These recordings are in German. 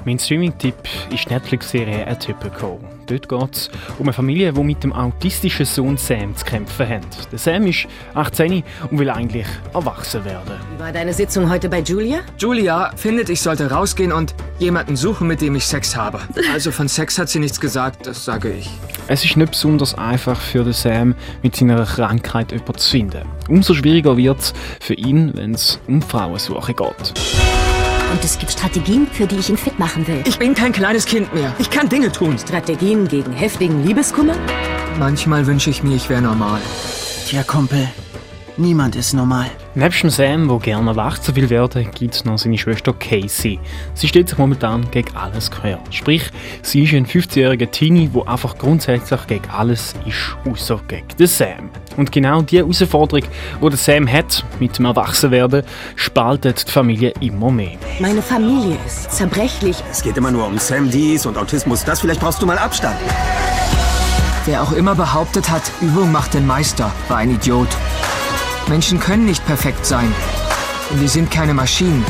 Mein Streaming-Tipp ist die Netflix-Serie «Atypical». Dort geht es um eine Familie, die mit dem autistischen Sohn Sam zu kämpfen hat. Der Sam ist 18 und will eigentlich erwachsen werden. Wie war deine Sitzung heute bei Julia? Julia findet, ich sollte rausgehen und jemanden suchen, mit dem ich Sex habe. Also von Sex hat sie nichts gesagt, das sage ich. Es ist nicht besonders einfach für den Sam, mit seiner Krankheit jemanden zu finden. Umso schwieriger wird es für ihn, wenn es um Frauensuche geht. Und es gibt Strategien, für die ich ihn fit machen will. Ich bin kein kleines Kind mehr. Ich kann Dinge tun. Strategien gegen heftigen Liebeskummer? Manchmal wünsche ich mir, ich wäre normal. Tja, Kumpel, niemand ist normal. Nebst dem Sam, der gerne erwachsen will werden, gibt es noch seine Schwester Casey. Sie steht sich momentan gegen alles quer. Sprich, sie ist ein 15-jähriger Teenie, der einfach grundsätzlich gegen alles ist, außer gegen den Sam. Und genau diese Herausforderung, die der Sam hat mit dem Erwachsenwerden, spaltet die Familie immer mehr. Meine Familie ist zerbrechlich. Es geht immer nur um Sam dies und Autismus das. Vielleicht brauchst du mal Abstand. Wer auch immer behauptet hat, Übung macht den Meister, war ein Idiot. Menschen können nicht perfekt sein. Und wir sind keine Maschinen.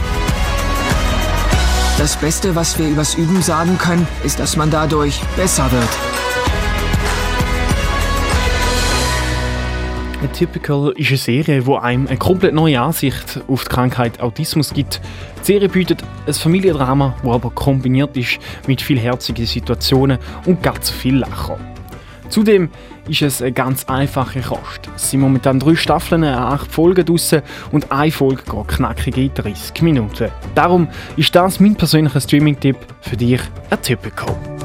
Das Beste, was wir übers Üben sagen können, ist, dass man dadurch besser wird. «Atypical» ist eine Serie, die einem eine komplett neue Ansicht auf die Krankheit Autismus gibt. Die Serie bietet ein Familiendrama, das aber kombiniert ist mit viel herzigen Situationen und ganz viel Lachen. Zudem ist es eine ganz einfache Kost. Es sind momentan 3 Staffeln, 8 Folgen draussen und eine Folge geht knackige 30 Minuten. Darum ist das mein persönlicher Streaming-Tipp für dich, «Atypical».